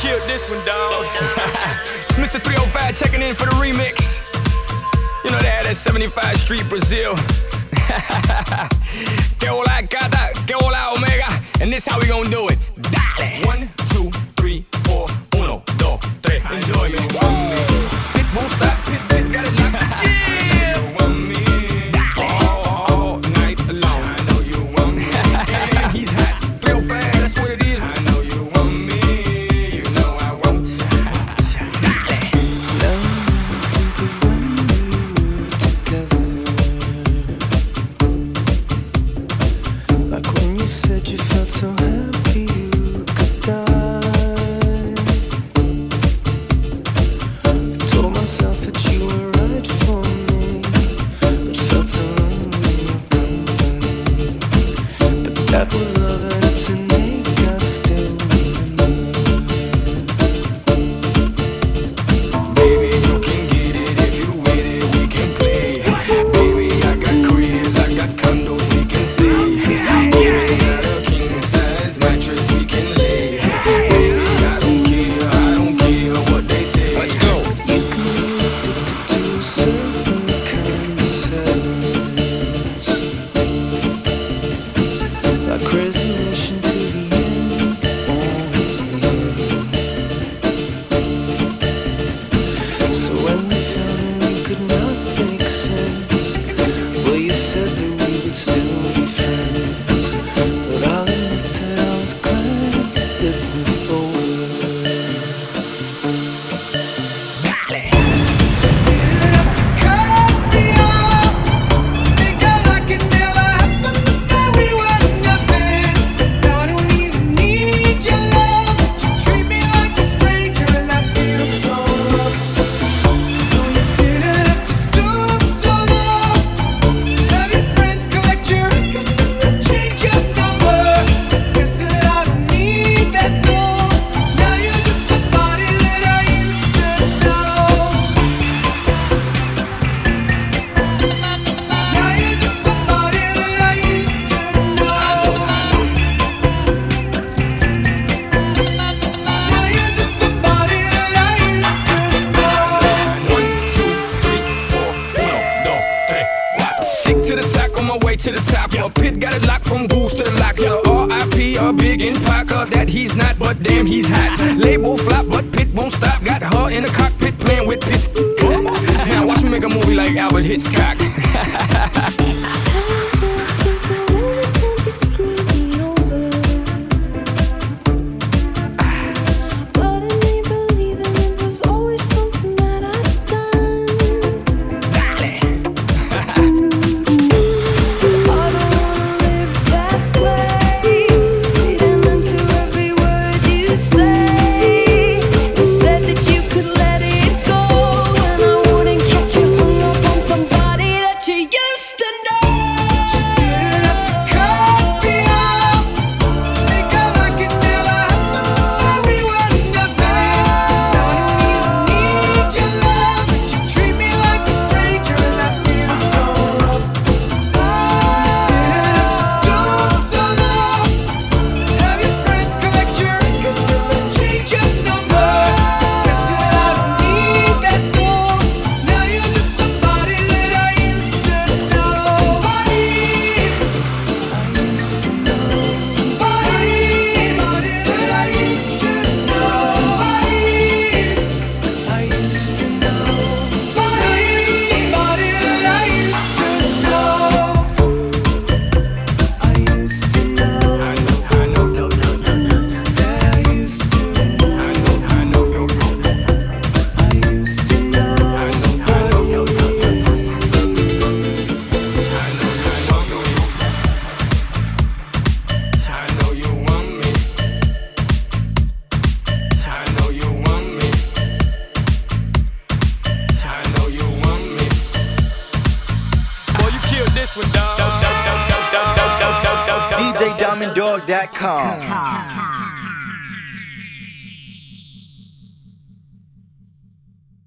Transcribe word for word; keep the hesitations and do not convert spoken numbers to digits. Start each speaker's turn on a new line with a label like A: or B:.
A: killed this one, dawg. It's Mister three oh five checking in for the remix. You know they had that seventy-five Street Brazil. Que hola gata, que hola omega. And this how we gon' do it. Dale. One, two, three, four. Uno, dos, tres. Enjoy you. It won't stop. It, it got it locked. Yeah. You want me. Dale. All, all night long. I know you want me. And he's hot. three oh five, that's what it is. I know you want me. You know I want you. Dale.
B: Like when you said you felt so happy you could die. I told myself that you were right for me, but felt so lonely in your company. But that was love and it's innate, I still remember.
A: Baby, you can get it if you with it, we can play. Baby, I got cribs, I got condos, we can stay. Baby, got a king size mattress, we can lay. Baby, I don't care, I don't care what they say. Let's go.
B: You can be addicted to a certain kind of sadness, like resignation to the end, always the end. So when we found we could not make sense, well, you said that we would still be friends. But I'll admit that I was glad it was over.
A: To the top, a pit got it locked from goose to the locks. R I P are big in Parker, that he's not, but damn he's hot. Label flop, but Pit won't stop. Got her in the cockpit playing with Pit. Now watch me make a movie like Albert Hitchcock.
C: D J Diamond Dog dot com.